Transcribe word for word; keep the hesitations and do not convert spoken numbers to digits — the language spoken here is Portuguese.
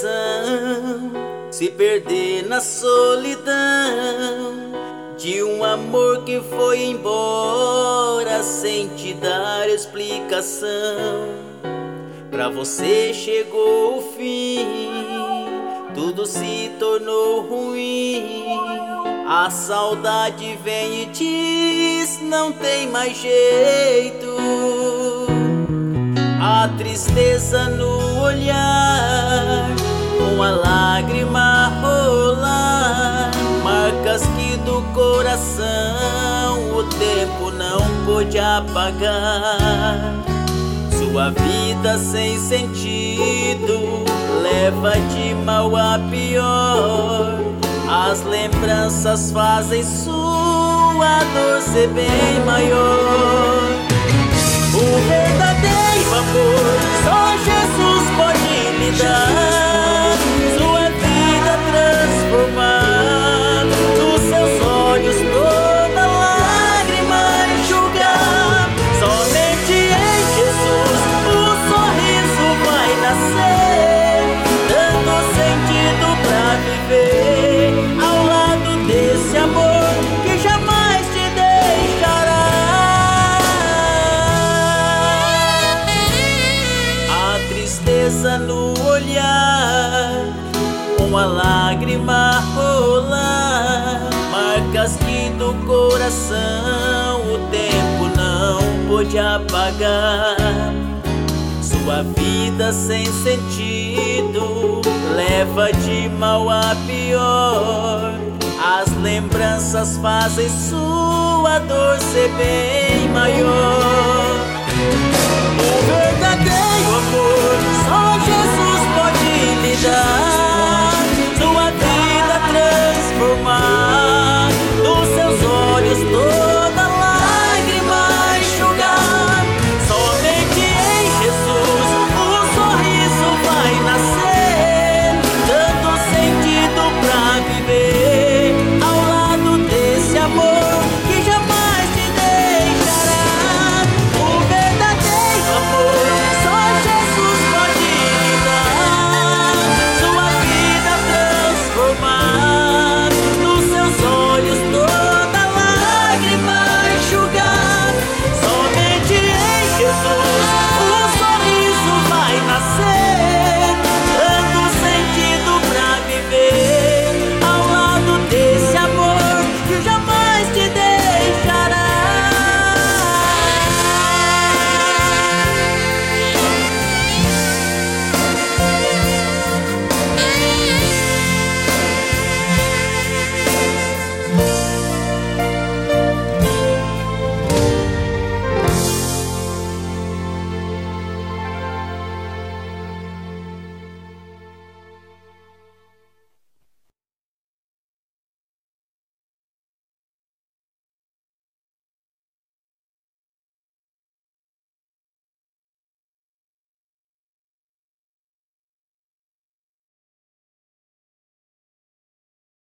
coração, se perder na solidão de um amor que foi embora sem te dar explicação. Pra você chegou o fim, tudo se tornou ruim. A saudade vem e diz: não tem mais jeito. A tristeza no olhar, com a lágrima rolar, marcas que do coração o tempo não pôde apagar. Sua vida sem sentido leva de mal a pior. As lembranças fazem sua dor ser bem maior. O verdadeiro amor só Jesus pode lhe dar, sua vida transformar, dos seus olhos toda lágrima enxugar. Somente em Jesus o sorriso vai nascer, dando sentido pra viver ao lado desse amor que jamais te deixará. Tristeza no olhar, com a lágrima rolar, marcas que do coração o tempo não pôde apagar. Sua vida sem sentido leva de mal a pior. As lembranças fazem sua dor ser bem maior. O verdadeiro amor só Jesus pode lhe dar.